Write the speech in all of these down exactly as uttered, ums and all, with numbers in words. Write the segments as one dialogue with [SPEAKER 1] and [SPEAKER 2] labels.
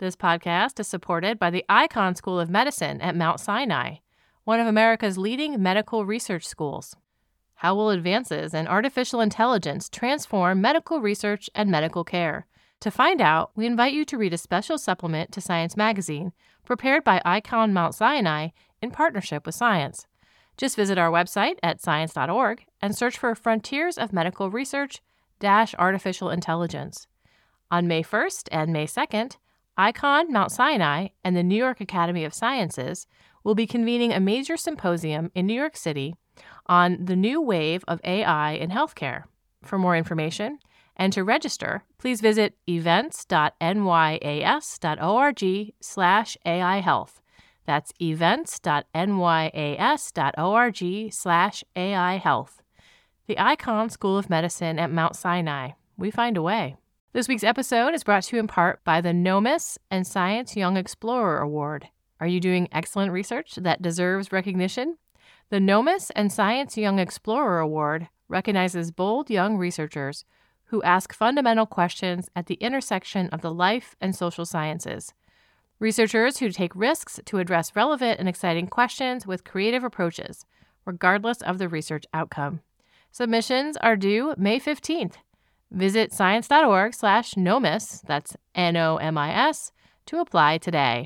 [SPEAKER 1] This podcast is supported by the Icahn School of Medicine at Mount Sinai, one of America's leading medical research schools. How will advances in artificial intelligence transform medical research and medical care? To find out, we invite you to read a special supplement to Science Magazine prepared by Icahn Mount Sinai in partnership with Science. Just visit our website at science dot org and search for Frontiers of Medical Research dash Artificial Intelligence. On May first and May second, Icahn Mount Sinai and the New York Academy of Sciences will be convening a major symposium in New York City on the new wave of A I in healthcare. For more information and to register, please visit events dot n y a s dot org slash A I health. That's events dot n y a s dot org slash A I health. The Icahn School of Medicine at Mount Sinai. We find a way. This week's episode is brought to you in part by the NOMIS and Science Young Explorer Award. Are you doing excellent research that deserves recognition? The NOMIS and Science Young Explorer Award recognizes bold young researchers who ask fundamental questions at the intersection of the life and social sciences. Researchers who take risks to address relevant and exciting questions with creative approaches, regardless of the research outcome. Submissions are due May fifteenth. Visit science dot org slash NOMIS, that's N O M I S, to apply today.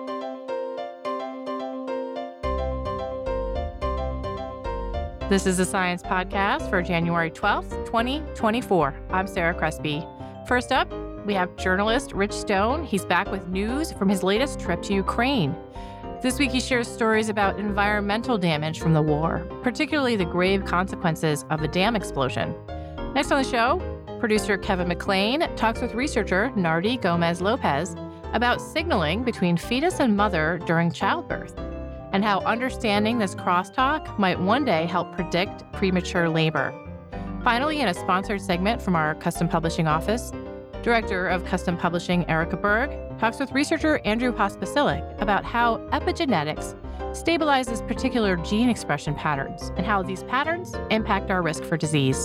[SPEAKER 1] This is a Science Podcast for January twelfth, twenty twenty-four. I'm Sarah Crespi. First up, we have journalist Rich Stone. He's back with news from his latest trip to Ukraine. This week, he shares stories about environmental damage from the war, particularly the grave consequences of a dam explosion. Next on the show, producer Kevin McLean talks with researcher Nardi Gomez-Lopez about signaling between fetus and mother during childbirth, and how understanding this crosstalk might one day help predict premature labor. Finally, in a sponsored segment from our Custom Publishing office, Director of Custom Publishing Erica Berg talks with researcher Andrew Pospisil about how epigenetics stabilizes particular gene expression patterns and how these patterns impact our risk for disease.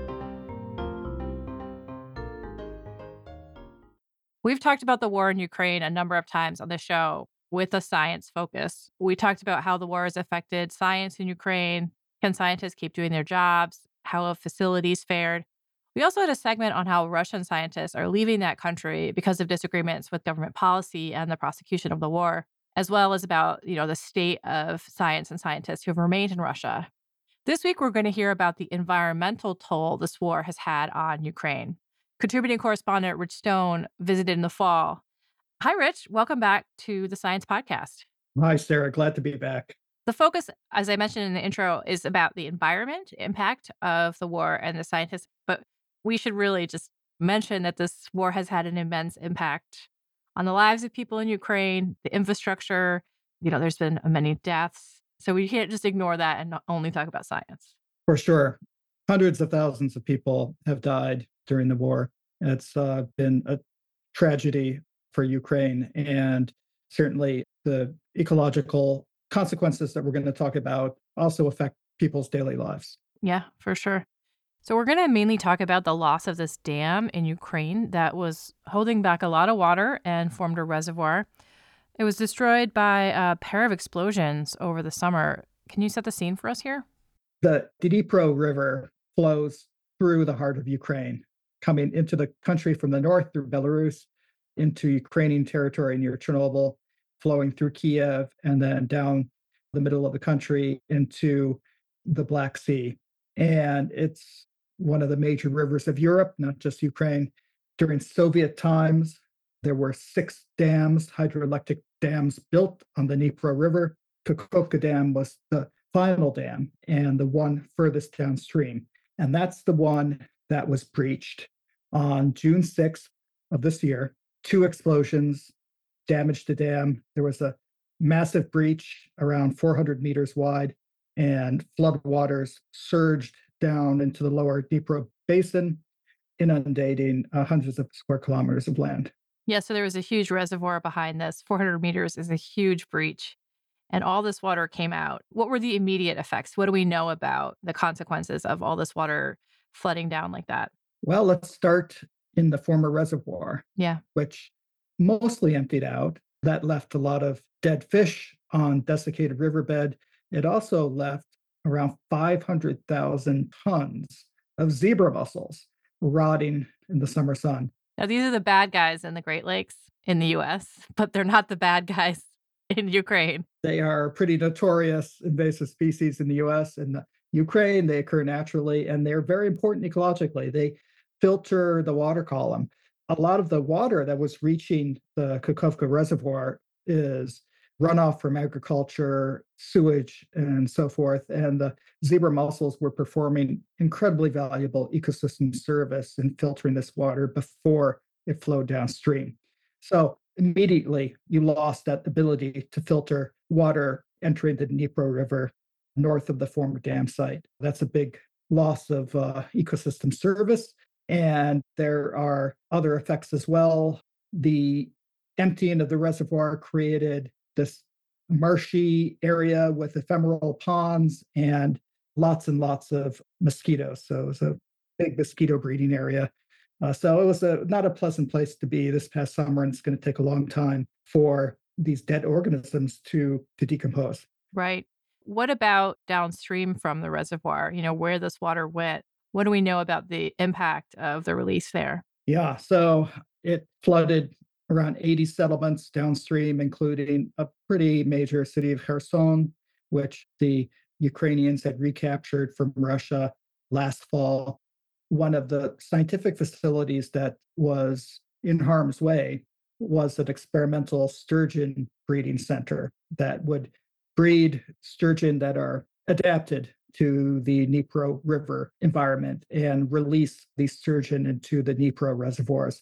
[SPEAKER 1] We've talked about the war in Ukraine a number of times on the show with a science focus. We talked about how the war has affected science in Ukraine. Can scientists keep doing their jobs? How have facilities fared? We also had a segment on how Russian scientists are leaving that country because of disagreements with government policy and the prosecution of the war, as well as about, you know, the state of science and scientists who have remained in Russia. This week, we're going to hear about the environmental toll this war has had on Ukraine. Contributing correspondent Rich Stone visited in the fall. Hi, Rich. Welcome back to the Science Podcast.
[SPEAKER 2] Hi, Sarah. Glad to be back.
[SPEAKER 1] The focus, as I mentioned in the intro, is about the environment impact of the war and the scientists. But we should really just mention that this war has had an immense impact on the lives of people in Ukraine, the infrastructure. You know, there's been many deaths. So we can't just ignore that and not only talk about science.
[SPEAKER 2] For sure. Hundreds of thousands of people have died during the war. It's uh, been a tragedy for Ukraine, and certainly the ecological consequences that we're going to talk about also affect people's daily lives.
[SPEAKER 1] Yeah, for sure. So we're going to mainly talk about the loss of this dam in Ukraine that was holding back a lot of water and formed a reservoir. It was destroyed by a pair of explosions over the summer. Can you set the scene for us here?
[SPEAKER 2] The Dnipro River flows through the heart of Ukraine, coming into the country from the north through Belarus, into Ukrainian territory near Chernobyl, flowing through Kiev, and then down the middle of the country into the Black Sea. And it's one of the major rivers of Europe, not just Ukraine. During Soviet times, there were six dams, hydroelectric dams built on the Dnipro River. Kakhovka Dam was the final dam and the one furthest downstream. And that's the one that was breached on June sixth of this year. Two explosions damaged the dam. There was a massive breach around four hundred meters wide, and flood waters surged down into the lower Dnipro basin, inundating uh, hundreds of square kilometers of land.
[SPEAKER 1] Yeah, so there was a huge reservoir behind this. four hundred meters is a huge breach, and all this water came out. What were the immediate effects? What do we know about the consequences of all this water flooding down like that?
[SPEAKER 2] Well, let's start in the former reservoir,
[SPEAKER 1] Yeah.
[SPEAKER 2] which mostly emptied out. That left a lot of dead fish on desiccated riverbed. It also left around five hundred thousand tons of zebra mussels rotting in the summer sun.
[SPEAKER 1] Now, these are the bad guys in the Great Lakes in the U S, but they're not the bad guys in Ukraine.
[SPEAKER 2] They are pretty notorious invasive species in the U S and the Ukraine. They occur naturally and they're very important ecologically. They filter the water column. A lot of the water that was reaching the Kakhovka Reservoir is runoff from agriculture, sewage, and so forth. And the zebra mussels were performing incredibly valuable ecosystem service in filtering this water before it flowed downstream. So immediately you lost that ability to filter water entering the Dnipro River north of the former dam site. That's a big loss of uh, ecosystem service. And there are other effects as well. The emptying of the reservoir created this marshy area with ephemeral ponds and lots and lots of mosquitoes. So it was a big mosquito breeding area. Uh, so it was a, not a pleasant place to be this past summer, and it's going to take a long time for these dead organisms to, to decompose.
[SPEAKER 1] Right. What about downstream from the reservoir, you know, where this water went? What do we know about the impact of the release there?
[SPEAKER 2] Yeah, so it flooded around eighty settlements downstream, including a pretty major city of Kherson, which the Ukrainians had recaptured from Russia last fall. One of the scientific facilities that was in harm's way was an experimental sturgeon breeding center that would breed sturgeon that are adapted to the Dnipro River environment and release these sturgeon into the Dnipro reservoirs.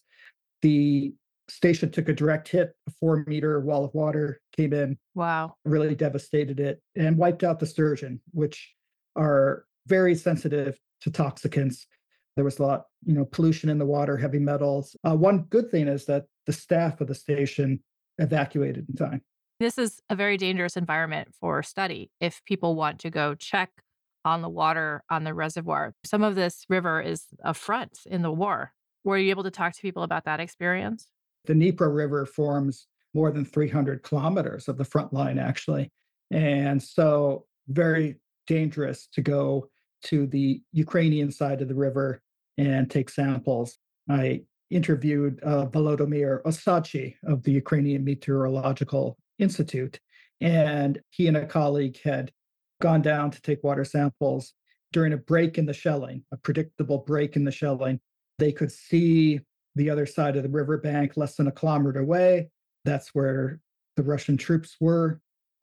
[SPEAKER 2] The station took a direct hit. A four meter wall of water came in,
[SPEAKER 1] Wow.
[SPEAKER 2] really devastated it, and wiped out the sturgeon, which are very sensitive to toxicants. There was a lot, you know, pollution in the water, heavy metals. Uh, one good thing is that the staff of the station evacuated in time.
[SPEAKER 1] This is a very dangerous environment for study if people want to go check on the water on the reservoir. Some of this river is a front in the war. Were you able to talk to people about that experience?
[SPEAKER 2] The Dnipro River forms more than three hundred kilometers of the front line, actually. And so, very dangerous to go to the Ukrainian side of the river and take samples. I interviewed uh, Volodymyr Osachi of the Ukrainian Meteorological Institute, and he and a colleague had gone down to take water samples during a break in the shelling, a predictable break in the shelling. They could see the other side of the riverbank less than a kilometer away. That's where the Russian troops were.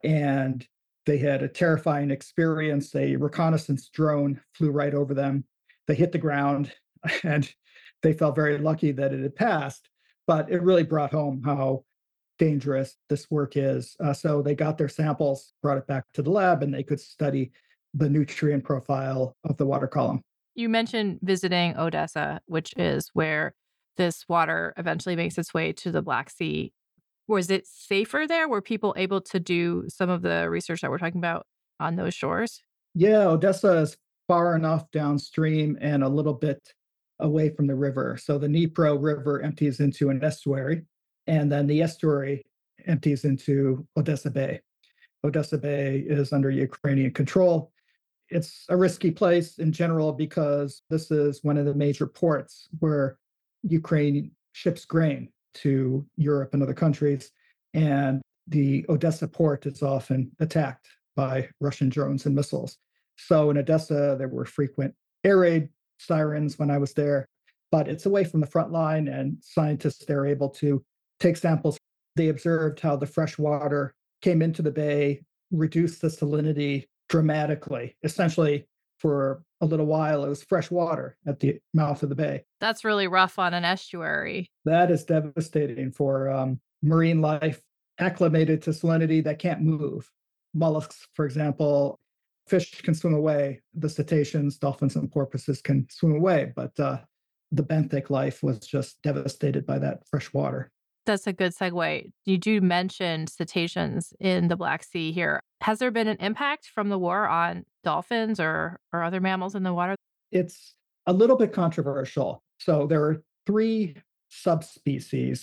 [SPEAKER 2] And they had a terrifying experience. A reconnaissance drone flew right over them. They hit the ground and they felt very lucky that it had passed. But it really brought home how dangerous this work is. Uh, so they got their samples, brought it back to the lab, and they could study the nutrient profile of the water column.
[SPEAKER 1] You mentioned visiting Odessa, which is where this water eventually makes its way to the Black Sea. Was it safer there? Were people able to do some of the research that we're talking about on those shores?
[SPEAKER 2] Yeah, Odessa is far enough downstream and a little bit away from the river. So the Dnipro River empties into an estuary, and then the estuary empties into Odessa Bay. Odessa Bay is under Ukrainian control. It's a risky place in general because this is one of the major ports where Ukraine ships grain to Europe and other countries. And the Odessa port is often attacked by Russian drones and missiles. So in Odessa, there were frequent air raid sirens when I was there, but it's away from the front line, and scientists are able to take samples. They observed how the fresh water came into the bay, reduced the salinity dramatically. Essentially, for a little while, it was fresh water at the mouth of the bay.
[SPEAKER 1] That's really rough on an estuary.
[SPEAKER 2] That is devastating for um, marine life acclimated to salinity that can't move. Mollusks, for example, fish can swim away. The cetaceans, dolphins, and porpoises can swim away, but uh, the benthic life was just devastated by that fresh water.
[SPEAKER 1] That's a good segue. You do mention cetaceans in the Black Sea here. Has there been an impact from the war on dolphins or, or other mammals in the water?
[SPEAKER 2] It's a little bit controversial. So there are three subspecies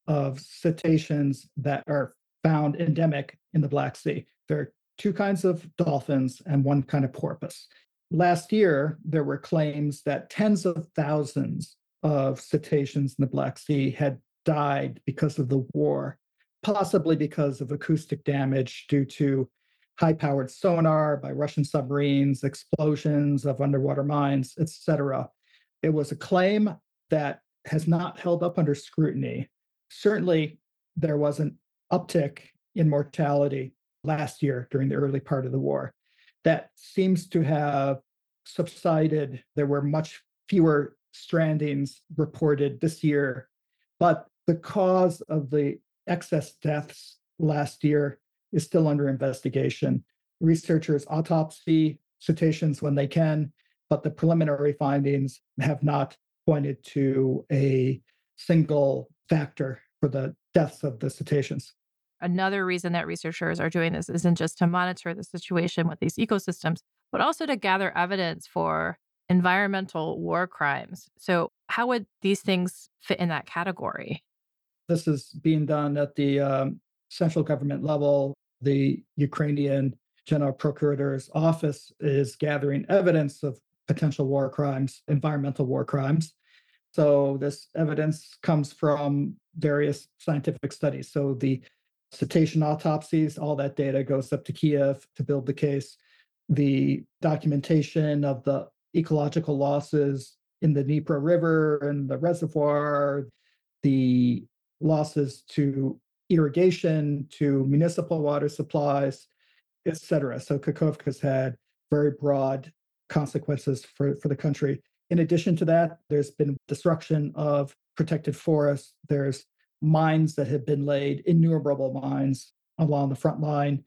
[SPEAKER 2] of cetaceans that are found endemic in the Black Sea. There are two kinds of dolphins and one kind of porpoise. Last year, there were claims that tens of thousands of cetaceans in the Black Sea had died because of the war, possibly because of acoustic damage due to high-powered sonar by Russian submarines, explosions of underwater mines, et cetera. It was a claim that has not held up under scrutiny. Certainly, there was an uptick in mortality last year during the early part of the war. That seems to have subsided. There were much fewer strandings reported this year, but the cause of the excess deaths last year is still under investigation. Researchers autopsy cetaceans when they can, but the preliminary findings have not pointed to a single factor for the deaths of the cetaceans.
[SPEAKER 1] Another reason that researchers are doing this isn't just to monitor the situation with these ecosystems, but also to gather evidence for environmental war crimes. So, how would these things fit in that category?
[SPEAKER 2] This is being done at the um, central government level. The Ukrainian General Procurator's office is gathering evidence of potential war crimes, environmental war crimes. So, this evidence comes from various scientific studies. So, the cetacean autopsies, all that data goes up to Kiev to build the case. The documentation of the ecological losses in the Dnipro River and the reservoir, the losses to irrigation, to municipal water supplies, et cetera. So Kakhovka's had very broad consequences for, for the country. In addition to that, there's been destruction of protected forests. There's mines that have been laid, innumerable mines along the front line,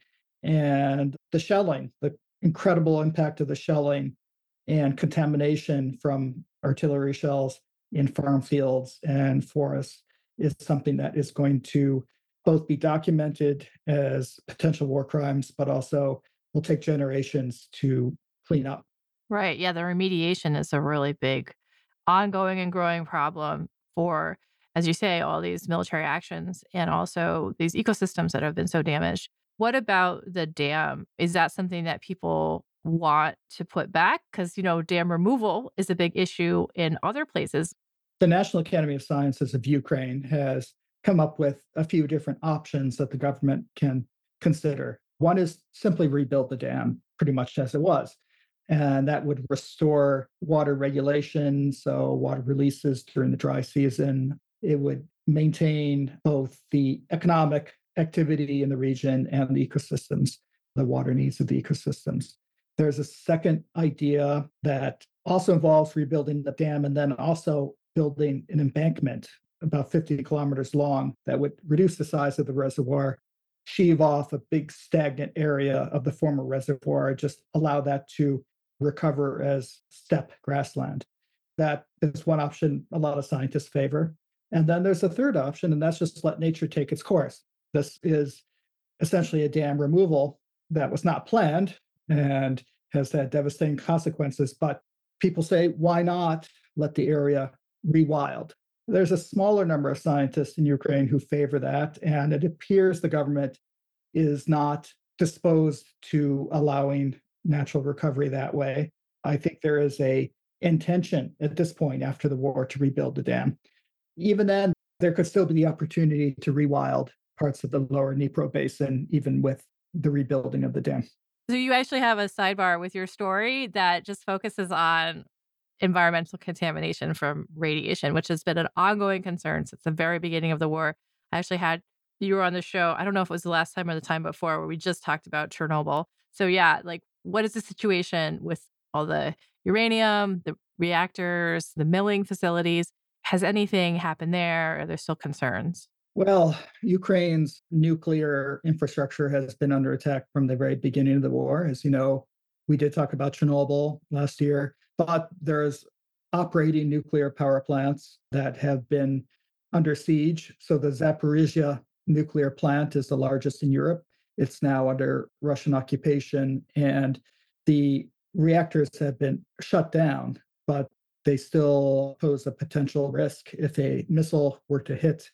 [SPEAKER 2] and the shelling, the incredible impact of the shelling and contamination from artillery shells in farm fields and forests is something that is going to both be documented as potential war crimes, but also will take generations to clean up.
[SPEAKER 1] Right. Yeah. The remediation is a really big ongoing and growing problem for, as you say, all these military actions and also these ecosystems that have been so damaged. What about the dam? Is that something that people want to put back? Because, you know, dam removal is a big issue in other places.
[SPEAKER 2] The National Academy of Sciences of Ukraine has come up with a few different options that the government can consider. One is simply rebuild the dam pretty much as it was. And that would restore water regulation, so water releases during the dry season. It would maintain both the economic activity in the region and the ecosystems, the water needs of the ecosystems. There's a second idea that also involves rebuilding the dam and then also building an embankment about fifty kilometers long that would reduce the size of the reservoir, sheave off a big stagnant area of the former reservoir, just allow that to recover as steppe grassland. That is one option a lot of scientists favor. And then there's a third option, and that's just let nature take its course. This is essentially a dam removal that was not planned and has had devastating consequences. But people say, why not let the area rewild? There's a smaller number of scientists in Ukraine who favor that, and it appears the government is not disposed to allowing natural recovery that way. I think there is a intention at this point after the war to rebuild the dam. Even then, there could still be the opportunity to rewild parts of the lower Dnipro basin, even with the rebuilding of the dam.
[SPEAKER 1] So you actually have a sidebar with your story that just focuses on environmental contamination from radiation, which has been an ongoing concern since the very beginning of the war. I actually had you were on the show. I don't know if it was the last time or the time before where we just talked about Chernobyl. So yeah, like what is the situation with all the uranium, the reactors, the milling facilities? Has anything happened there? Are there still concerns?
[SPEAKER 2] Well, Ukraine's nuclear infrastructure has been under attack from the very beginning of the war. As you know, we did talk about Chernobyl last year, but there's operating nuclear power plants that have been under siege. So the Zaporizhia nuclear plant is the largest in Europe. It's now under Russian occupation, and the reactors have been shut down, but they still pose a potential risk if a missile were to hit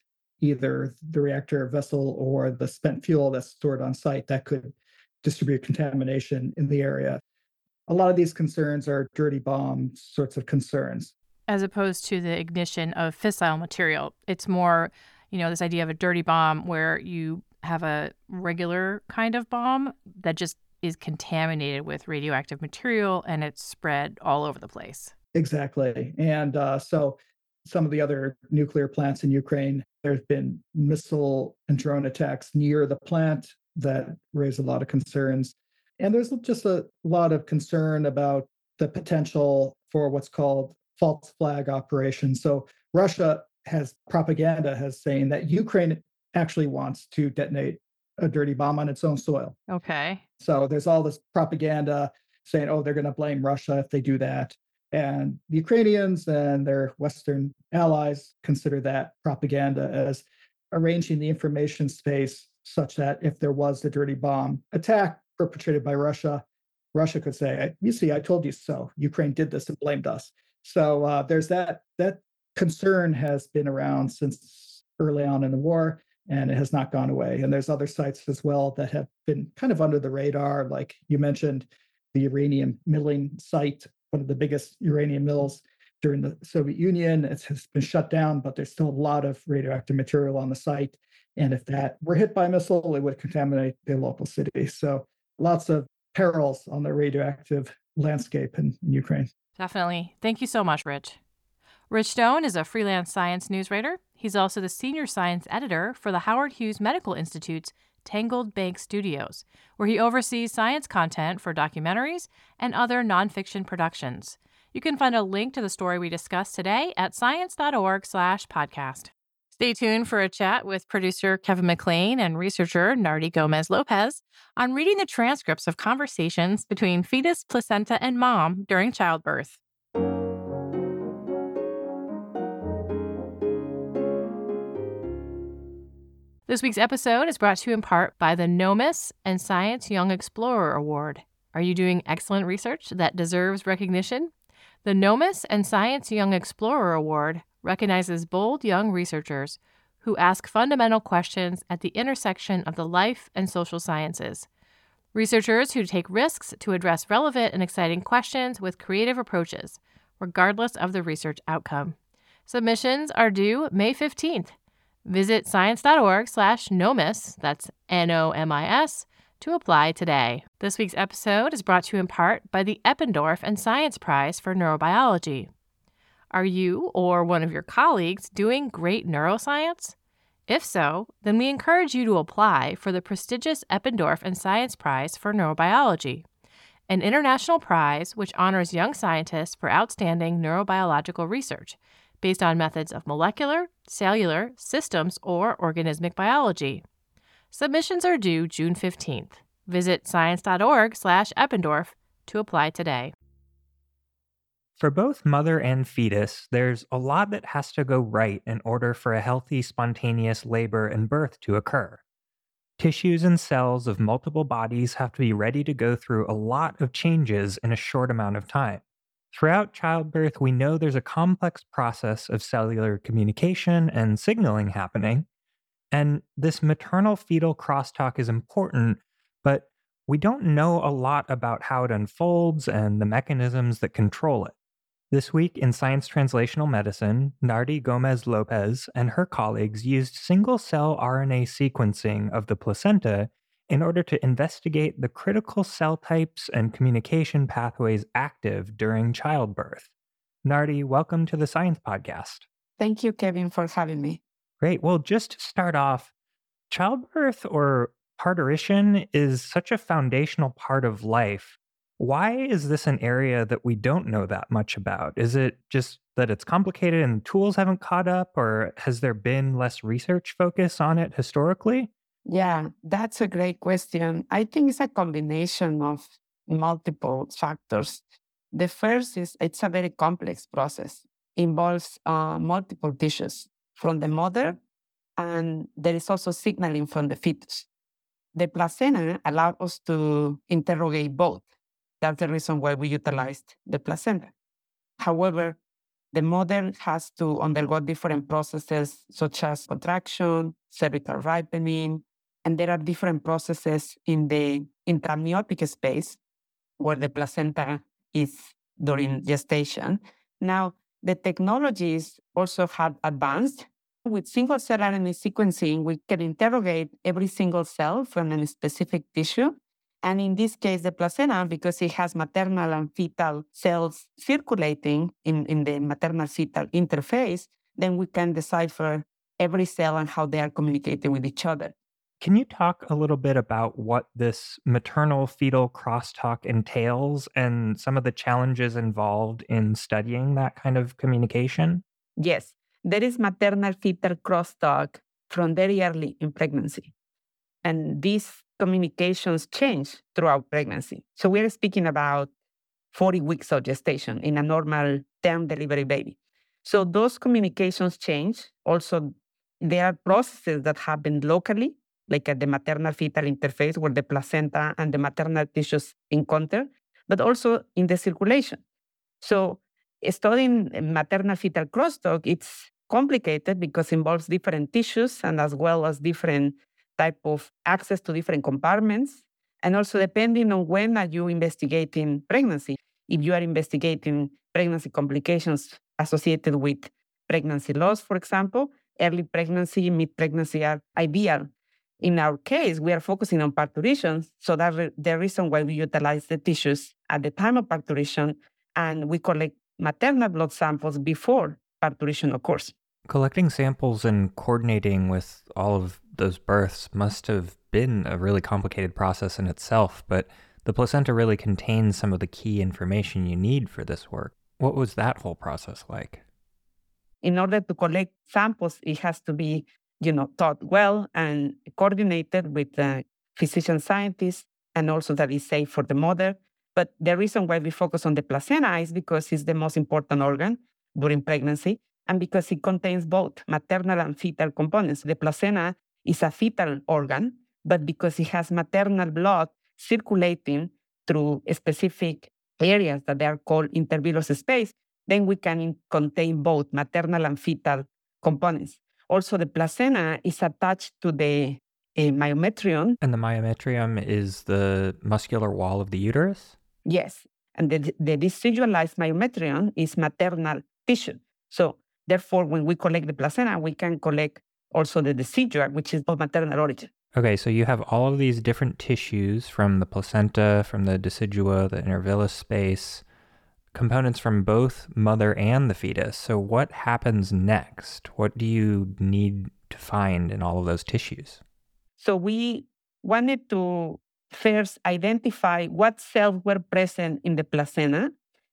[SPEAKER 2] either the reactor vessel or the spent fuel that's stored on site that could distribute contamination in the area. A lot of these concerns are dirty bomb sorts of concerns.
[SPEAKER 1] As opposed to the ignition of fissile material. It's more, you know, this idea of a dirty bomb where you have a regular kind of bomb that just is contaminated with radioactive material and it's spread all over the place.
[SPEAKER 2] Exactly. And uh, so some of the other nuclear plants in Ukraine, there's been missile and drone attacks near the plant that raise a lot of concerns. And there's just a lot of concern about the potential for what's called false flag operations. So Russia has propaganda has saying that Ukraine actually wants to detonate a dirty bomb on its own soil.
[SPEAKER 1] Okay.
[SPEAKER 2] So there's all this propaganda saying, oh, they're going to blame Russia if they do that. And the Ukrainians and their Western allies consider that propaganda as arranging the information space such that if there was a dirty bomb attack perpetrated by Russia, Russia could say, you see, I told you so. Ukraine did this and blamed us. So uh, there's that, that concern has been around since early on in the war, and it has not gone away. And there's other sites as well that have been kind of under the radar, like you mentioned, the uranium milling site, one of the biggest uranium mills during the Soviet Union. It has been shut down, but there's still a lot of radioactive material on the site. And if that were hit by a missile, it would contaminate the local city. So lots of perils on the radioactive landscape in, in Ukraine.
[SPEAKER 1] Definitely. Thank you so much, Rich. Rich Stone is a freelance science news writer. He's also the senior science editor for the Howard Hughes Medical Institute's Tangled Bank Studios, where he oversees science content for documentaries and other nonfiction productions. You can find a link to the story we discussed today at science.org slash podcast. Stay tuned for a chat with producer Kevin McLean and researcher Nardi Gomez-Lopez on reading the transcripts of conversations between fetus, placenta, and mom during childbirth. This week's episode is brought to you in part by the NOMIS and Science Young Explorer Award. Are you doing excellent research that deserves recognition? The NOMIS and Science Young Explorer Award recognizes bold young researchers who ask fundamental questions at the intersection of the life and social sciences. Researchers who take risks to address relevant and exciting questions with creative approaches, regardless of the research outcome. Submissions are due May fifteenth. Visit science.org slash NOMIS, that's N O M I S, to apply today. This week's episode is brought to you in part by the Eppendorf and Science Prize for Neurobiology. Are you or one of your colleagues doing great neuroscience? If so, then we encourage you to apply for the prestigious Eppendorf and Science Prize for Neurobiology, an international prize which honors young scientists for outstanding neurobiological research based on methods of molecular, cellular, systems, or organismic biology. Submissions are due June fifteenth. Visit science.org slash Eppendorf to apply today.
[SPEAKER 3] For both mother and fetus, there's a lot that has to go right in order for a healthy, spontaneous labor and birth to occur. Tissues and cells of multiple bodies have to be ready to go through a lot of changes in a short amount of time. Throughout childbirth, we know there's a complex process of cellular communication and signaling happening, and this maternal-fetal crosstalk is important, but we don't know a lot about how it unfolds and the mechanisms that control it. This week in Science Translational Medicine, Nardi Gomez-Lopez and her colleagues used single-cell R N A sequencing of the placenta in order to investigate the critical cell types and communication pathways active during childbirth. Nardi, welcome to the Science Podcast.
[SPEAKER 4] Thank you, Kevin, for having me.
[SPEAKER 3] Great. Well, just to start off, childbirth or parturition is such a foundational part of life. Why is this an area that we don't know that much about? Is it just that it's complicated and tools haven't caught up, or has there been less research focus on it historically?
[SPEAKER 4] Yeah, that's a great question. I think it's a combination of multiple factors. The first is it's a very complex process. It involves uh, multiple tissues from the mother, and there is also signaling from the fetus. The placenta allowed us to interrogate both. That's the reason why we utilized the placenta. However, The mother has to undergo different processes such as contraction, cervical ripening, and there are different processes in the intramniotic space where the placenta is during gestation. Now, the technologies also have advanced. With single-cell R N A sequencing, we can interrogate every single cell from a specific tissue. And in this case, the placenta, because it has maternal and fetal cells circulating in, in the maternal-fetal interface, then we can decipher every cell and how they are communicating with each other.
[SPEAKER 3] Can you talk a little bit about what this maternal-fetal crosstalk entails and some of the challenges involved in studying that kind of communication?
[SPEAKER 4] Yes, there is maternal-fetal crosstalk from very early in pregnancy. And these communications change throughout pregnancy. So we're speaking about forty weeks of gestation in a normal term delivery baby. So those communications change. Also, there are processes that happen locally, like at the maternal-fetal interface where the placenta and the maternal tissues encounter, but also in the circulation. So studying maternal-fetal crosstalk, it's complicated because it involves different tissues and as well as different type of access to different compartments. And also depending on when are you investigating pregnancy. If you are investigating pregnancy complications associated with pregnancy loss, for example, early pregnancy, mid-pregnancy are ideal. In our case, we are focusing on parturition, so that's re- the reason why we utilize the tissues at the time of parturition, and we collect maternal blood samples before parturition occurs.
[SPEAKER 3] Collecting samples and coordinating with all of those births must have been a really complicated process in itself, but the placenta really contains some of the key information you need for this work. What was that whole process like?
[SPEAKER 4] In order to collect samples, it has to be, you know, taught well and coordinated with the physician scientists, and also that is safe for the mother. But the reason why we focus on the placenta is because it's the most important organ during pregnancy, and because it contains both maternal and fetal components. The placenta is a fetal organ, but because it has maternal blood circulating through specific areas that they are called intervillous space, then we can in- contain both maternal and fetal components. Also, the placenta is attached to the uh, myometrium.
[SPEAKER 3] And the myometrium is the muscular wall of the uterus?
[SPEAKER 4] Yes, and the, the decidualized myometrium is maternal tissue. So therefore, when we collect the placenta, we can collect also the decidua, which is of maternal origin.
[SPEAKER 3] Okay, so you have all of these different tissues from the placenta, from the decidua, the intervillous space, components from both mother and the fetus. So what happens next? What do you need to find in all of those tissues?
[SPEAKER 4] So we wanted to first identify what cells were present in the placenta.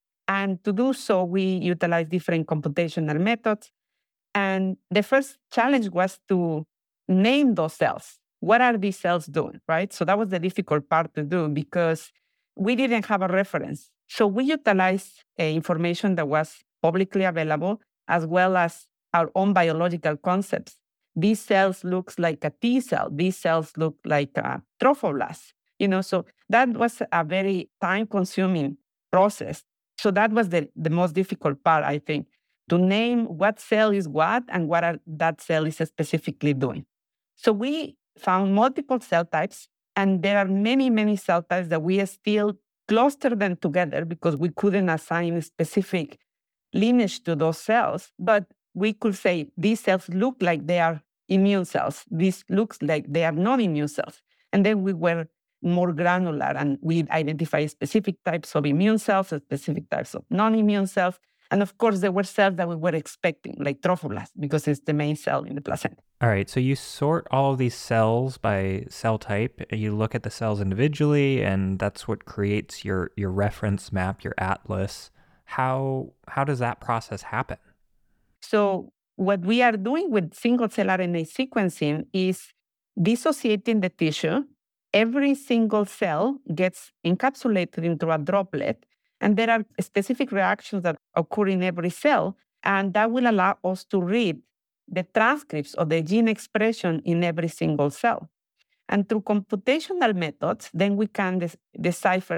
[SPEAKER 4] And to do so, we utilized different computational methods. And the first challenge was to name those cells. What are these cells doing, right? So that was the difficult part to do because we didn't have a reference. So we utilized uh, information that was publicly available as well as our own biological concepts. These cells look like a T cell. These cells look like a trophoblast. You know, so that was a very time-consuming process. So that was the, the most difficult part, I think, to name what cell is what and what are, that cell is specifically doing. So we found multiple cell types, and there are many, many cell types that we still cluster them together because we couldn't assign a specific lineage to those cells. But we could say these cells look like they are immune cells. This looks like they are non-immune cells. And then we were more granular and we identify specific types of immune cells, specific types of non-immune cells. And of course, there were cells that we were expecting, like trophoblasts, because it's the main cell in the placenta.
[SPEAKER 3] All right, so you sort all of these cells by cell type. You look at the cells individually, and that's what creates your, your reference map, your atlas. How, how does that process happen?
[SPEAKER 4] So what we are doing with single-cell R N A sequencing is dissociating the tissue. Every single cell gets encapsulated into a droplet, and there are specific reactions that occur in every cell, and that will allow us to read the transcripts of the gene expression in every single cell. And through computational methods, then we can des- decipher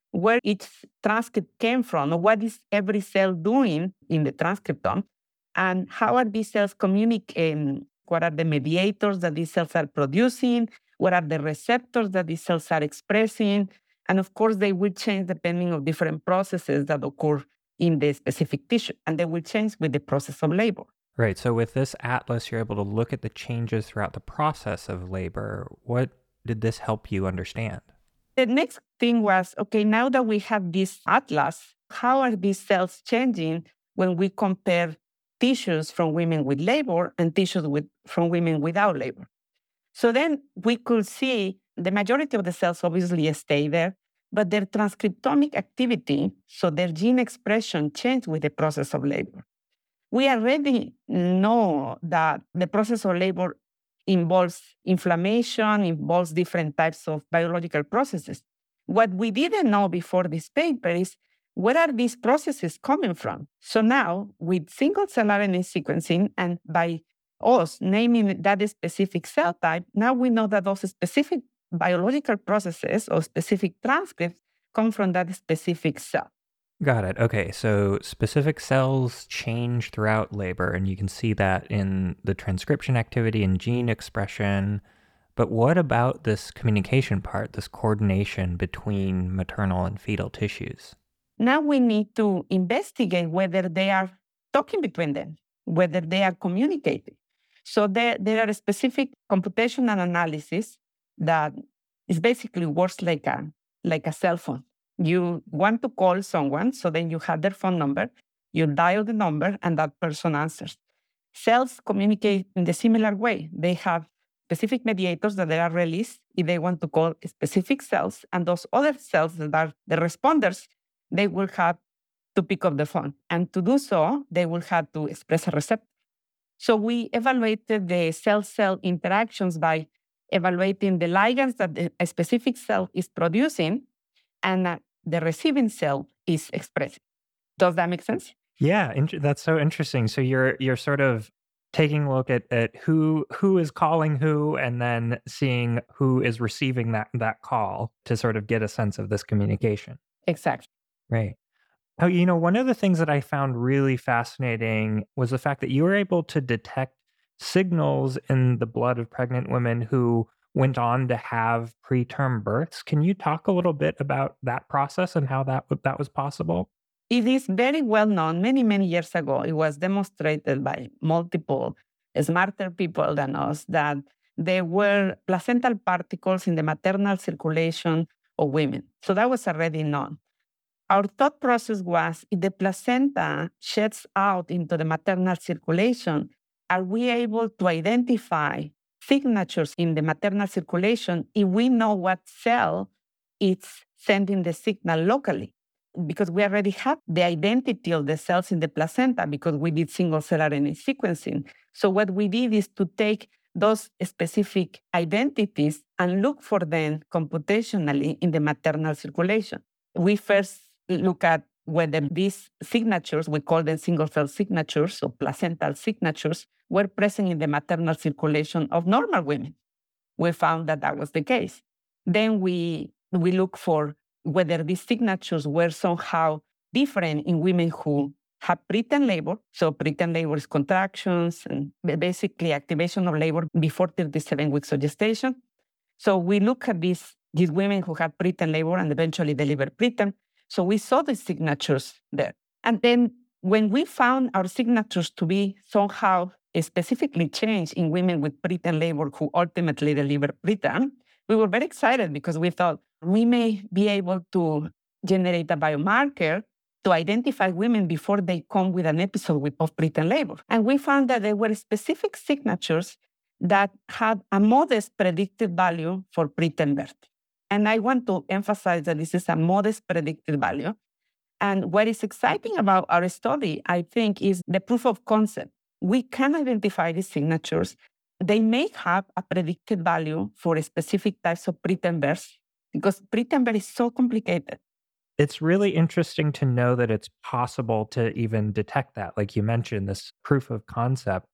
[SPEAKER 4] where each transcript came from, or what is every cell doing in the transcriptome, and how are these cells communicating, what are the mediators that these cells are producing, what are the receptors that these cells are expressing, and of course, they will change depending on different processes that occur in the specific tissue, and they will change with the process of labor.
[SPEAKER 3] Right. So with this atlas, you're able to look at the changes throughout the process of labor. What did this help you understand?
[SPEAKER 4] The next thing was, okay, now that we have this atlas, how are these cells changing when we compare tissues from women with labor and tissues with, from women without labor? So then we could see the majority of the cells obviously stay there, but their transcriptomic activity, so their gene expression, changed with the process of labor. We already know that the process of labor involves inflammation, involves different types of biological processes. What we didn't know before this paper is where are these processes coming from? So now, with single-cell R N A sequencing and by us naming that specific cell type, now we know that those specific biological processes or specific transcripts come from that specific cell.
[SPEAKER 3] Got it. Okay, so specific cells change throughout labor, and you can see that in the transcription activity and gene expression. But what about this communication part, this coordination between maternal and fetal tissues?
[SPEAKER 4] Now we need to investigate whether they are talking between them, whether they are communicating. So there, there are specific computational analysis that is basically works like a, like a cell phone. You want to call someone, so then you have their phone number, you dial the number, and that person answers. Cells communicate in the similar way. They have specific mediators that they are released if they want to call specific cells, and those other cells that are the responders, they will have to pick up the phone. And to do so, they will have to express a receptor. So we evaluated the cell-cell interactions by evaluating the ligands that a specific cell is producing and uh, the receiving cell is expressing. Does that make sense?
[SPEAKER 3] Yeah, int- that's so interesting. So you're you're sort of taking a look at, at who who is calling who, and then seeing who is receiving that that call to sort of get a sense of this communication.
[SPEAKER 4] Exactly.
[SPEAKER 3] Right. Oh, you know, one of the things that I found really fascinating was the fact that you were able to detect signals in the blood of pregnant women who went on to have preterm births. Can you talk a little bit about that process and how that that was possible?
[SPEAKER 4] It is very well known. Many, many years ago, it was demonstrated by multiple smarter people than us that there were placental particles in the maternal circulation of women. So that was already known. Our thought process was, if the placenta sheds out into the maternal circulation, are we able to identify signatures in the maternal circulation if we know what cell is sending the signal locally? Because we already have the identity of the cells in the placenta because we did single-cell R N A sequencing. So what we did is to take those specific identities and look for them computationally in the maternal circulation. We first look at whether these signatures, we call them single-cell signatures or placental signatures, were present in the maternal circulation of normal women. We found that that was the case. Then we, we look for whether these signatures were somehow different in women who have preterm labor. So preterm labor is contractions and basically activation of labor before thirty-seven weeks of gestation. So we look at these, these women who had preterm labor and eventually delivered preterm. So we saw the signatures there. And then when we found our signatures to be somehow specifically changed in women with preterm labor who ultimately delivered preterm, we were very excited because we thought we may be able to generate a biomarker to identify women before they come with an episode of preterm labor. And we found that there were specific signatures that had a modest predicted value for preterm birth. And I want to emphasize that this is a modest predicted value. And what is exciting about our study, I think, is the proof of concept. We can identify these signatures. They may have a predicted value for specific types of preterm births because preterm birth is so complicated.
[SPEAKER 3] It's really interesting to know that it's possible to even detect that. Like you mentioned, this proof of concept.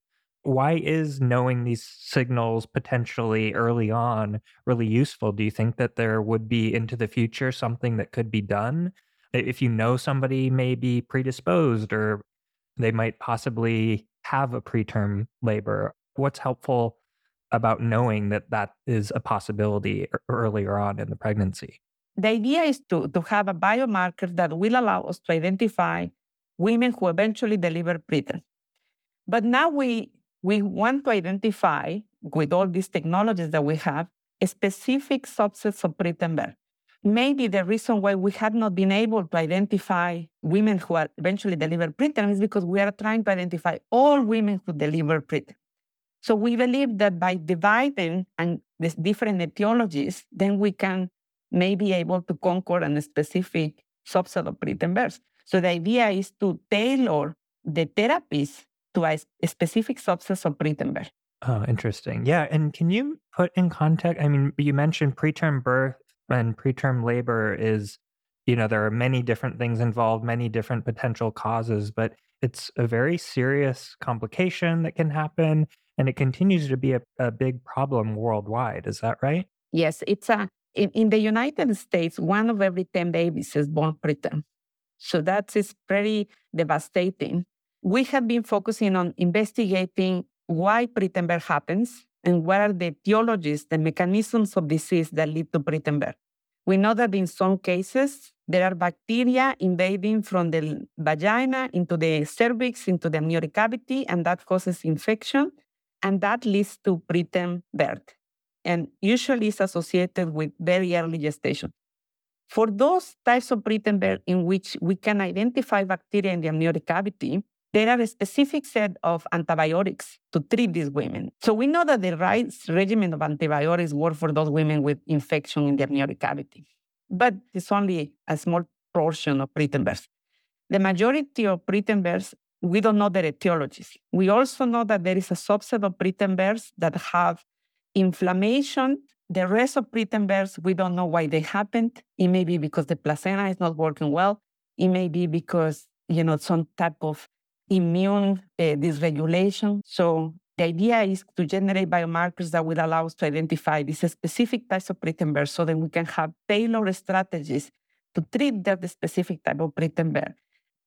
[SPEAKER 3] why is knowing these signals potentially early on really useful? Do you think that there would be into the future something that could be done? If you know somebody may be predisposed or they might possibly have a preterm labor, what's helpful about knowing that that is a possibility earlier on in the pregnancy?
[SPEAKER 4] The idea is to, to have a biomarker that will allow us to identify women who eventually deliver preterm. But now we, we want to identify, with all these technologies that we have, a specific subsets of preterm birth. Maybe the reason why we have not been able to identify women who are eventually deliver preterm is because we are trying to identify all women who deliver preterm. So we believe that by dividing and these different etiologies, then we can maybe able to conquer a specific subset of preterm births. So the idea is to tailor the therapies to a, a specific subset of preterm birth.
[SPEAKER 3] Oh, interesting. Yeah. And can you put in context? I mean, you mentioned preterm birth and preterm labor is, you know, there are many different things involved, many different potential causes, but it's a very serious complication that can happen. And it continues to be a, a big problem worldwide. Is that right?
[SPEAKER 4] Yes. It's a, in, in the United States, one of every ten babies is born preterm. So that is pretty devastating. We have been focusing on investigating why preterm birth happens and what are the etiologies, the mechanisms of disease that lead to preterm birth. We know that in some cases, there are bacteria invading from the vagina into the cervix, into the amniotic cavity, and that causes infection, and that leads to preterm birth, and usually is associated with very early gestation. For those types of preterm birth in which we can identify bacteria in the amniotic cavity, there are a specific set of antibiotics to treat these women. So we know that the right regimen of antibiotics work for those women with infection in the amniotic cavity. But it's only a small portion of preterm births. The majority of preterm births, we don't know their etiologies. We also know that there is a subset of preterm births that have inflammation. The rest of preterm births, we don't know why they happened. It may be because the placenta is not working well. It may be because, you know, some type of immune uh, dysregulation. So the idea is to generate biomarkers that will allow us to identify these specific types of preterm births so that we can have tailored strategies to treat that specific type of preterm birth.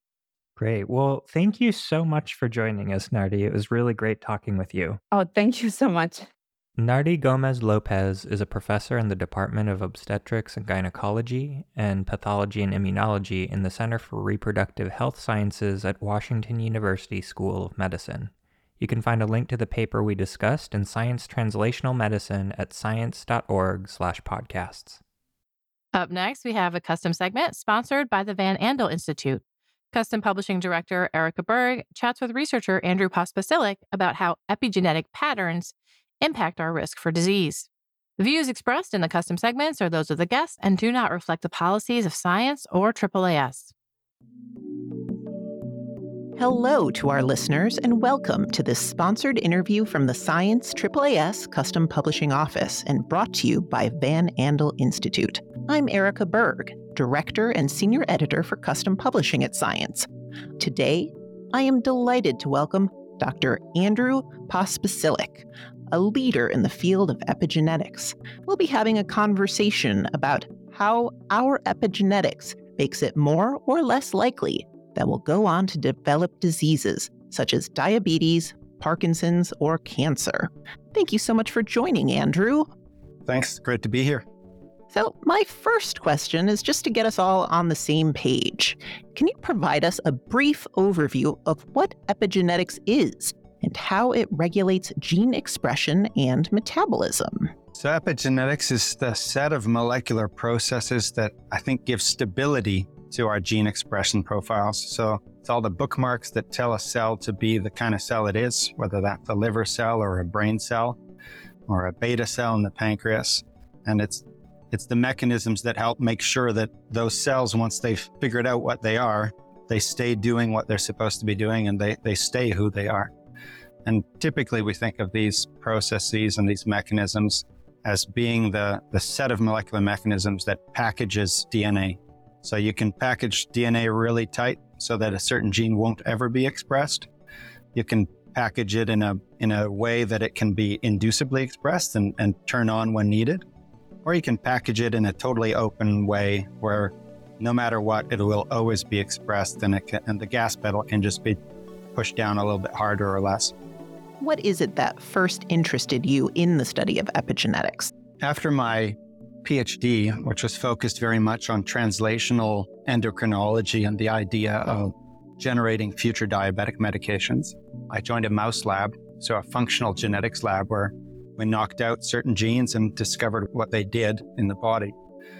[SPEAKER 3] Great. Well, thank you so much for joining us, Nardi. It was really great talking with you.
[SPEAKER 4] Oh, thank you so much.
[SPEAKER 3] Nardi Gomez Lopez is a professor in the Department of Obstetrics and Gynecology and Pathology and Immunology in the Center for Reproductive Health Sciences at Washington University School of Medicine. You can find a link to the paper we discussed in Science Translational Medicine at science.org slash podcasts.
[SPEAKER 1] Up next, we have a custom segment sponsored by the Van Andel Institute. Custom Publishing Director Erica Berg chats with researcher Andrew Pospisil about how epigenetic patterns impact our risk for disease. The views expressed in the custom segments are those of the guests and do not reflect the policies of Science or triple A S.
[SPEAKER 5] Hello to our listeners and welcome to this sponsored interview from the Science triple A S Custom Publishing Office and brought to you by Van Andel Institute. I'm Erica Berg, Director and Senior Editor for Custom Publishing at Science. Today, I am delighted to welcome Doctor Andrew Pospisil, a leader in the field of epigenetics. We'll be having a conversation about how our epigenetics makes it more or less likely that we'll go on to develop diseases such as diabetes, Parkinson's, or cancer. Thank you so much for joining, Andrew.
[SPEAKER 6] Thanks. Great to be here.
[SPEAKER 5] So my first question is just to get us all on the same page. Can you provide us a brief overview of what epigenetics is and how it regulates gene expression and metabolism?
[SPEAKER 6] So epigenetics is the set of molecular processes that I think give stability to our gene expression profiles. So it's all the bookmarks that tell a cell to be the kind of cell it is, whether that's a liver cell or a brain cell or a beta cell in the pancreas. And it's it's the mechanisms that help make sure that those cells, once they've figured out what they are, they stay doing what they're supposed to be doing and they, they stay who they are. And typically we think of these processes and these mechanisms as being the, the set of molecular mechanisms that packages D N A. So you can package D N A really tight so that a certain gene won't ever be expressed. You can package it in a in a way that it can be inducibly expressed and, and turn on when needed. Or you can package it in a totally open way where no matter what, it will always be expressed, and, it can, and the gas pedal can just be pushed down a little bit harder or less.
[SPEAKER 5] What is it that first interested you in the study of epigenetics?
[SPEAKER 6] After my PhD, which was focused very much on translational endocrinology and the idea of generating future diabetic medications, I joined a mouse lab, so a functional genetics lab where we knocked out certain genes and discovered what they did in the body.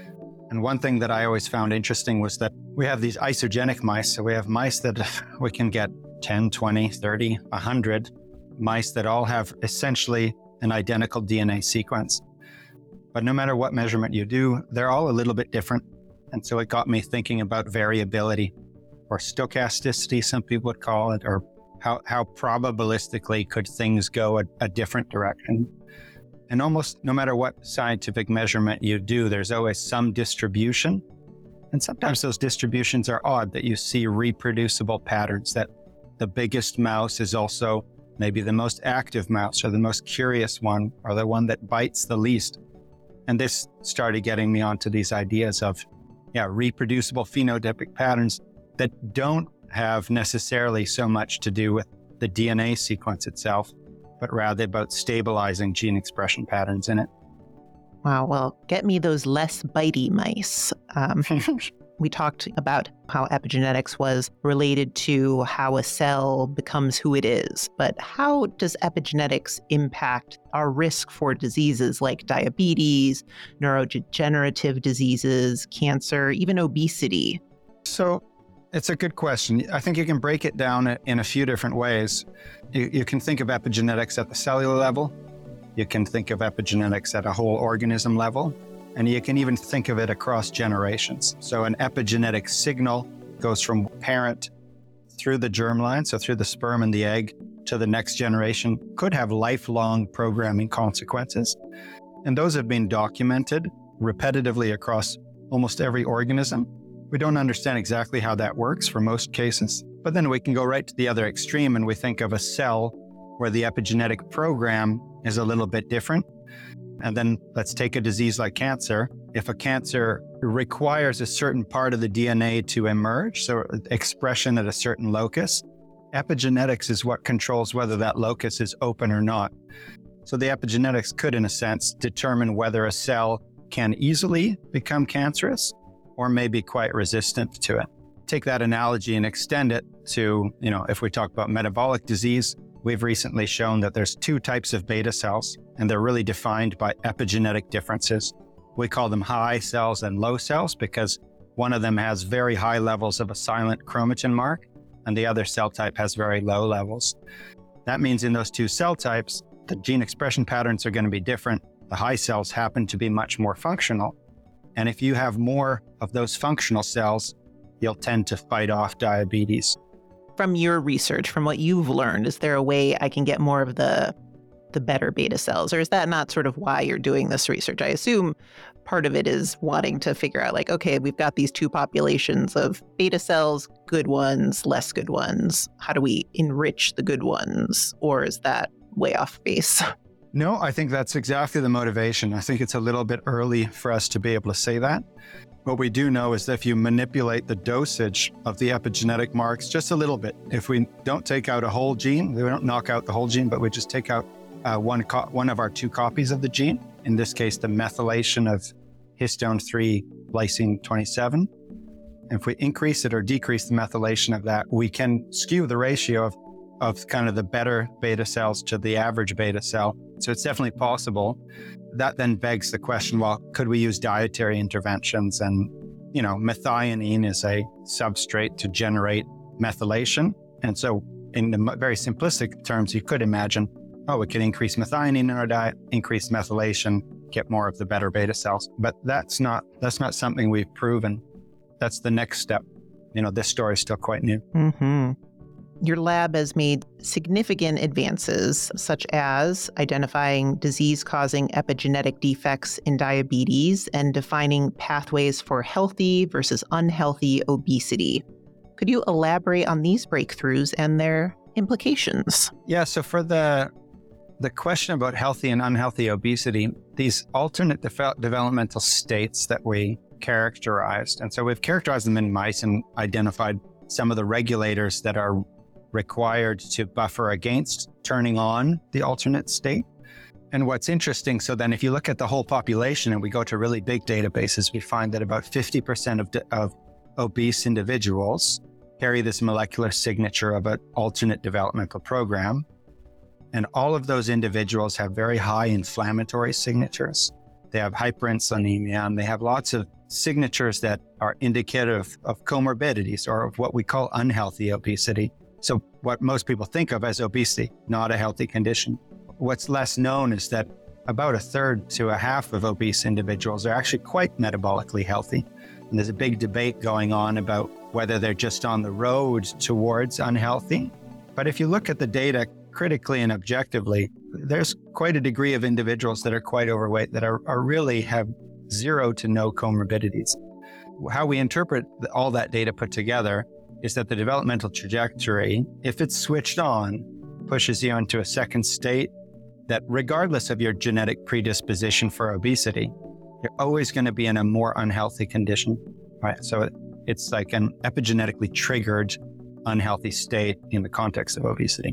[SPEAKER 6] And one thing that I always found interesting was that we have these isogenic mice. So we have mice that we can get ten, twenty, thirty, one hundred mice that all have essentially an identical D N A sequence. But no matter what measurement you do, they're all a little bit different. And so it got me thinking about variability, or stochasticity, some people would call it, or how, how probabilistically could things go a, a different direction. And almost no matter what scientific measurement you do, there's always some distribution. And sometimes those distributions are odd, that you see reproducible patterns, that the biggest mouse is also maybe the most active mouse, or the most curious one, or the one that bites the least. And this started getting me onto these ideas of, yeah, reproducible phenotypic patterns that don't have necessarily so much to do with the D N A sequence itself, but rather about stabilizing gene expression patterns in it.
[SPEAKER 5] Wow, well, get me those less bitey mice. Um, we talked about how epigenetics was related to how a cell becomes who it is, but how does epigenetics impact our risk for diseases like diabetes, neurodegenerative diseases, cancer, even obesity?
[SPEAKER 6] So it's a good question. I think you can break it down in a few different ways. You, you can think of epigenetics at the cellular level. You can think of epigenetics at a whole organism level. And you can even think of it across generations. So an epigenetic signal goes from parent through the germline, so through the sperm and the egg, to the next generation, could have lifelong programming consequences. And those have been documented repetitively across almost every organism. We don't understand exactly how that works for most cases. But then we can go right to the other extreme, and we think of a cell where the epigenetic program is a little bit different. And then let's take a disease like cancer. If a cancer requires a certain part of the D N A to emerge, so expression at a certain locus, epigenetics is what controls whether that locus is open or not. So the epigenetics could, in a sense, determine whether a cell can easily become cancerous or may be quite resistant to it. Take that analogy and extend it to, you know, if we talk about metabolic disease, we've recently shown that there's two types of beta cells, and they're really defined by epigenetic differences. We call them high cells and low cells because one of them has very high levels of a silent chromatin mark, and the other cell type has very low levels. That means in those two cell types, the gene expression patterns are going to be different. The high cells happen to be much more functional. And if you have more of those functional cells, you'll tend to fight off diabetes.
[SPEAKER 5] From your research, from what you've learned, is there a way I can get more of the the better beta cells? Or is that not sort of why you're doing this research? I assume part of it is wanting to figure out, like, okay, we've got these two populations of beta cells, good ones, less good ones. How do we enrich the good ones? Or is that way off base?
[SPEAKER 6] No, I think that's exactly the motivation. I think it's a little bit early for us to be able to say that. What we do know is that if you manipulate the dosage of the epigenetic marks just a little bit, if we don't take out a whole gene, we don't knock out the whole gene, but we just take out uh, one co- one of our two copies of the gene, in this case, the methylation of histone three lysine twenty-seven. If we increase it or decrease the methylation of that, we can skew the ratio of, of kind of the better beta cells to the average beta cell. So it's definitely possible. That then begs the question, well, could we use dietary interventions? And, you know, methionine is a substrate to generate methylation. And so in the very simplistic terms, you could imagine, oh, we could increase methionine in our diet, increase methylation, get more of the better beta cells. But that's not that's not something we've proven. That's the next step. You know, this story is still quite new.
[SPEAKER 5] Mm-hmm. Your lab has made significant advances, such as identifying disease-causing epigenetic defects in diabetes and defining pathways for healthy versus unhealthy obesity. Could you elaborate on these breakthroughs and their implications?
[SPEAKER 6] Yeah, so for the the question about healthy and unhealthy obesity, these alternate de- developmental states that we characterized, and so we've characterized them in mice and identified some of the regulators that are required to buffer against turning on the alternate state. And what's interesting, so then if you look at the whole population and we go to really big databases, we find that about fifty percent of, de- of obese individuals carry this molecular signature of an alternate developmental program. And all of those individuals have very high inflammatory signatures. They have hyperinsulinemia, and they have lots of signatures that are indicative of comorbidities or of what we call unhealthy obesity. So what most people think of as obesity, not a healthy condition. What's less known is that about a third to a half of obese individuals are actually quite metabolically healthy. And there's a big debate going on about whether they're just on the road towards unhealthy. But if you look at the data critically and objectively, there's quite a degree of individuals that are quite overweight that are, are really have zero to no comorbidities. How we interpret all that data put together is that the developmental trajectory, if it's switched on, pushes you into a second state that regardless of your genetic predisposition for obesity, you're always going to be in a more unhealthy condition, right? So it, it's like an epigenetically triggered unhealthy state in the context of obesity.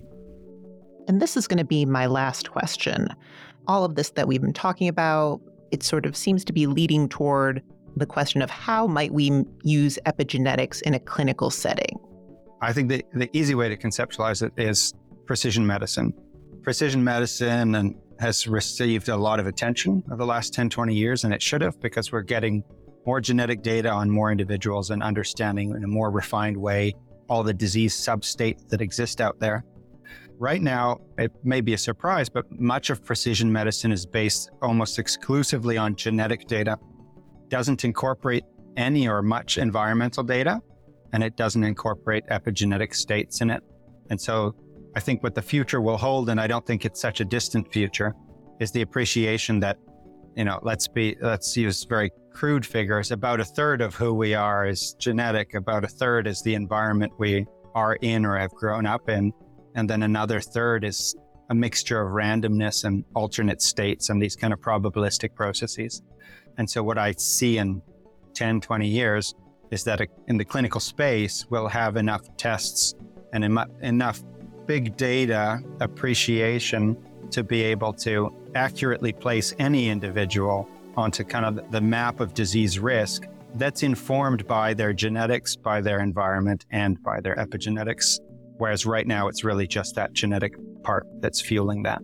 [SPEAKER 5] And this is going to be my last question. All of this that we've been talking about, it sort of seems to be leading toward the question of how might we use epigenetics in a clinical setting?
[SPEAKER 6] I think the, the easy way to conceptualize it is precision medicine. Precision medicine and has received a lot of attention over the last ten, twenty years, and it should have, because we're getting more genetic data on more individuals and understanding in a more refined way all the disease substates that exist out there. Right now, it may be a surprise, but much of precision medicine is based almost exclusively on genetic data. Doesn't incorporate any or much environmental data, and it doesn't incorporate epigenetic states in it. And so I think what the future will hold, and I don't think it's such a distant future, is the appreciation that, you know, let's be, let's use very crude figures. About a third of who we are is genetic. About a third is the environment we are in or have grown up in. And then another third is a mixture of randomness and alternate states and these kind of probabilistic processes. And so what I see in ten, twenty years is that in the clinical space, we'll have enough tests and em- enough big data appreciation to be able to accurately place any individual onto kind of the map of disease risk that's informed by their genetics, by their environment, and by their epigenetics. Whereas right now, it's really just that genetic part that's fueling that.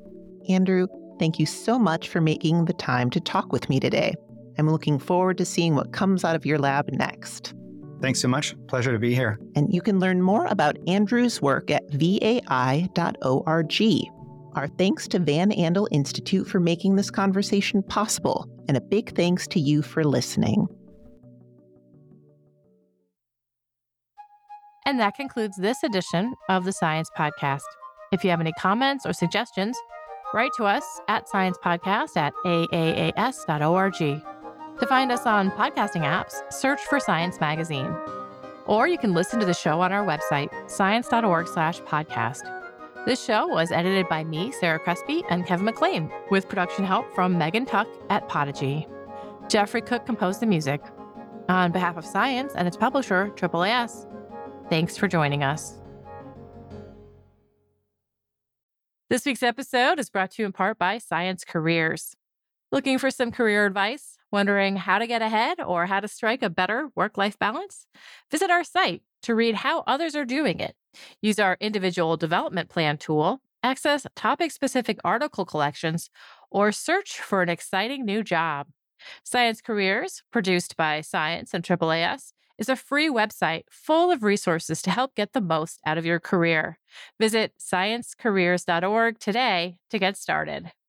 [SPEAKER 5] Andrew, thank you so much for making the time to talk with me today. I'm looking forward to seeing what comes out of your lab next.
[SPEAKER 6] Thanks so much. Pleasure to be here.
[SPEAKER 5] And you can learn more about Andrew's work at V A I dot org. Our thanks to Van Andel Institute for making this conversation possible, and a big thanks to you for listening.
[SPEAKER 1] And that concludes this edition of the Science Podcast. If you have any comments or suggestions, write to us at sciencepodcast at A A A S dot org. To find us on podcasting apps, search for Science Magazine. Or you can listen to the show on our website, science.org slash podcast. This show was edited by me, Sarah Crespi, and Kevin McLean, with production help from Megan Tuck at Podigy. Jeffrey Cook composed the music. On behalf of Science and its publisher, Triple A S, thanks for joining us. This week's episode is brought to you in part by Science Careers. Looking for some career advice? Wondering how to get ahead or how to strike a better work-life balance? Visit our site to read how others are doing it. Use our individual development plan tool, access topic-specific article collections, or search for an exciting new job. Science Careers, produced by Science and Triple A S, is a free website full of resources to help get the most out of your career. Visit science careers dot org today to get started.